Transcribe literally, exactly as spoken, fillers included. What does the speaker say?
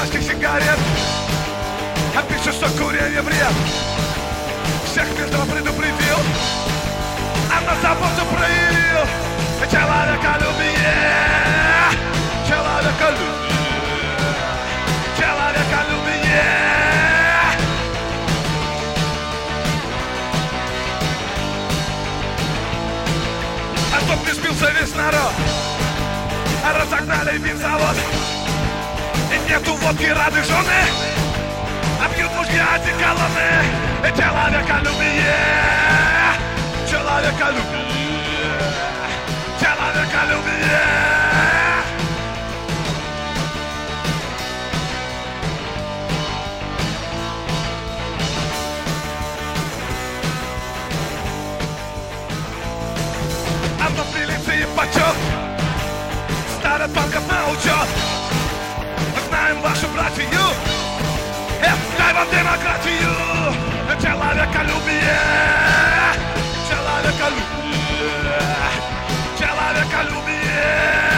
пачки сигарет. А пишет, что курение вред. Всех мирно предупредил, а на заботу проявил человеколюбие. Человеколюбие. Человеколюбие. А чтоб не спился весь народ, разогнали винзавод. И нету водки рады жены, а пьют мужья одеколоны. Человеколюбие. Человеколюбие. Человеколюбие. А в милиции почет ставят банков на учет. Мы знаем вашу братью, дай вам демократию. Человеколюбие. Человеколюбие. Человеколюбие.